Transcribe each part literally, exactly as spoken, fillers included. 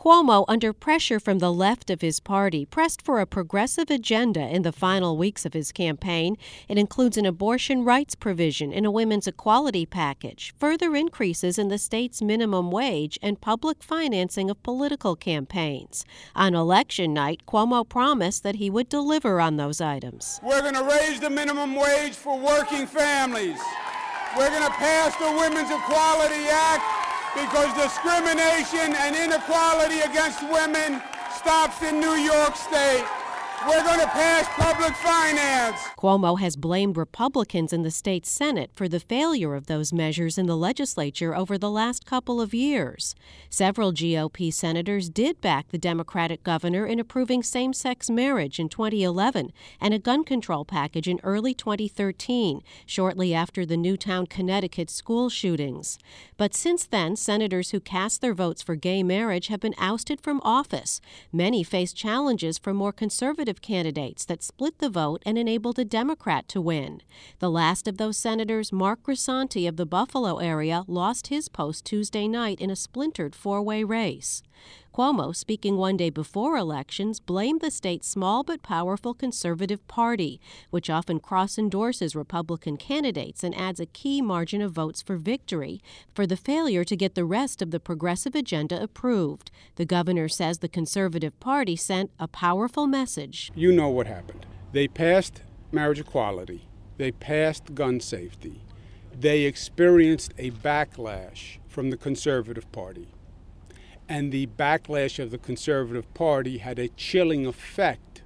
Cuomo, under pressure from the left of his party, pressed for a progressive agenda in the final weeks of his campaign. It includes an abortion rights provision in a women's equality package, further increases in the state's minimum wage, and public financing of political campaigns. On election night, Cuomo promised that he would deliver on those items. We're going to raise the minimum wage for working families. We're going to pass the Women's Equality Act, because discrimination and inequality against women stops in New York State. We're going to pass public finance. Cuomo has blamed Republicans in the state Senate for the failure of those measures in the legislature over the last couple of years. Several G O P senators did back the Democratic governor in approving same-sex marriage in twenty eleven and a gun control package in early twenty thirteen, shortly after the Newtown, Connecticut school shootings. But since then, senators who cast their votes for gay marriage have been ousted from office. Many face challenges from more conservative candidates that split the vote and enabled a Democrat to win. The last of those senators, Mark Grisanti of the Buffalo area, lost his post Tuesday night in a splintered four-way race. Cuomo, speaking one day before elections, blamed the state's small but powerful conservative party, which often cross-endorses Republican candidates and adds a key margin of votes for victory, for the failure to get the rest of the progressive agenda approved. The governor says the conservative party sent a powerful message. You know what happened. They passed marriage equality. They passed gun safety. They experienced a backlash from the conservative party. And the backlash of the Conservative Party had a chilling effect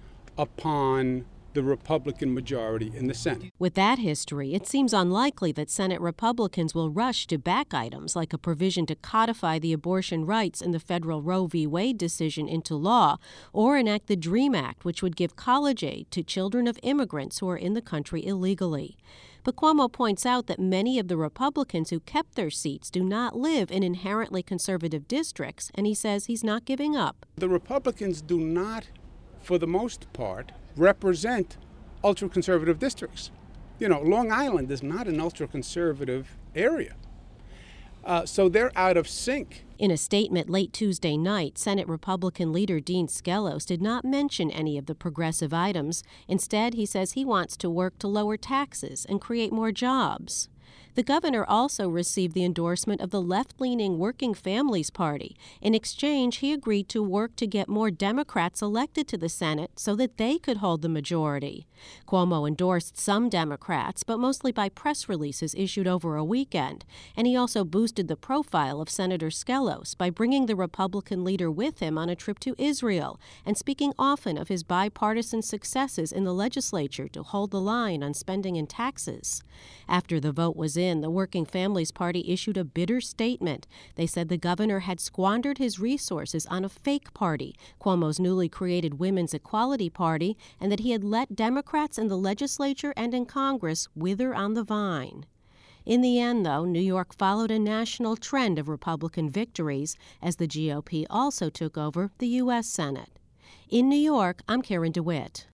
upon the Republican majority in the Senate. With that history, it seems unlikely that Senate Republicans will rush to back items like a provision to codify the abortion rights in the federal Roe v. Wade decision into law, or enact the DREAM Act, which would give college aid to children of immigrants who are in the country illegally. But Cuomo points out that many of the Republicans who kept their seats do not live in inherently conservative districts, and he says he's not giving up. The Republicans do not, for the most part, represent ultra-conservative districts. You know, Long Island is not an ultra-conservative area. Uh, so they're out of sync. In a statement late Tuesday night, Senate Republican leader Dean Skelos did not mention any of the progressive items. Instead, he says he wants to work to lower taxes and create more jobs. The governor also received the endorsement of the left-leaning Working Families Party. In exchange, he agreed to work to get more Democrats elected to the Senate so that they could hold the majority. Cuomo endorsed some Democrats, but mostly by press releases issued over a weekend. And he also boosted the profile of Senator Skelos by bringing the Republican leader with him on a trip to Israel and speaking often of his bipartisan successes in the legislature to hold the line on spending and taxes. After the vote was in, the Working Families Party issued a bitter statement. They said the governor had squandered his resources on a fake party, Cuomo's newly created Women's Equality Party, and that he had let Democrats in the legislature and in Congress wither on the vine. In the end, though, New York followed a national trend of Republican victories as the G O P also took over the U S Senate. In New York, I'm Karen DeWitt.